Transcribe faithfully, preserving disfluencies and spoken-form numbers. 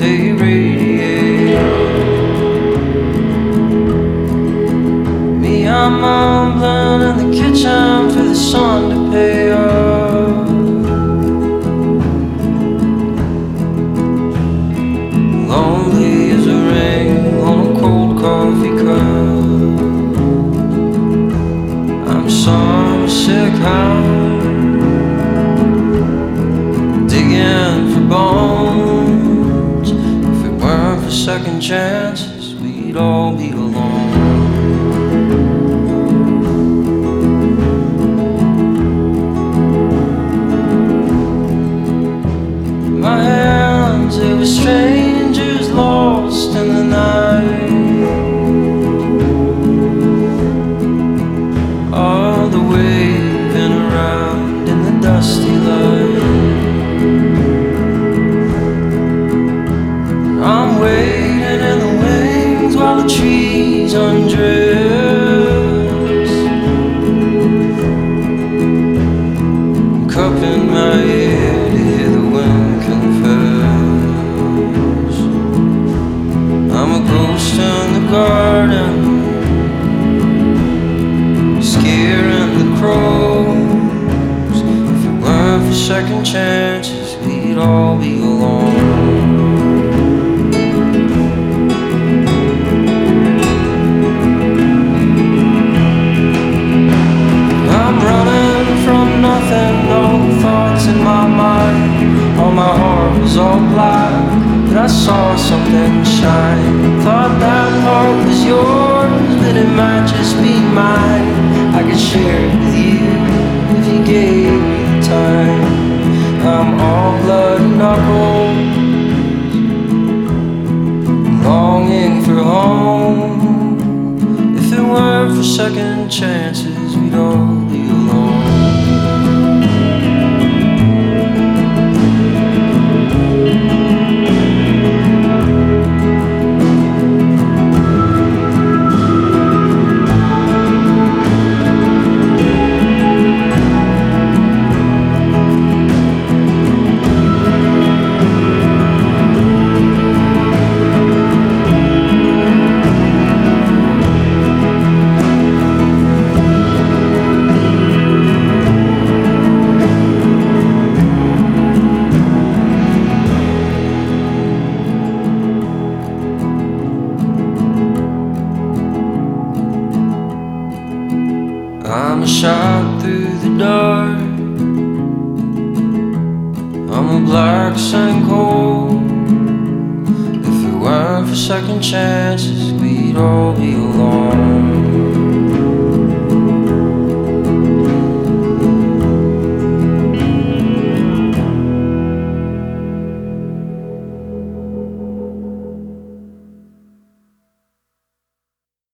they radiate. Me, I'm mumbling in the kitchen for the sun to pay off. Lonely as a ring on a cold coffee cup. I'm some sick hound digging for bones. If it weren't for second chances, we'd all be alone. My hands, they were strangers lost in the night. All the waving around in the dusty light. I'm waiting in the wings while the trees undress. Cupping my ear to hear the wind confess. I'm a ghost in the garden, scaring the crows. If it weren't for second chances, we'd all be alone. I'm running from nothing, no thoughts in my mind. All my heart was all black, but I saw something shine. Thought that heart was yours, but it might just be mine. I could share it with you if you gave me the time. I'm all blood and knuckles, longing for home. If it weren't for second chances, we'd all be alone. I'm a shot through the dark. I'm a black sinkhole. If it weren't for second chances, we'd all be alone.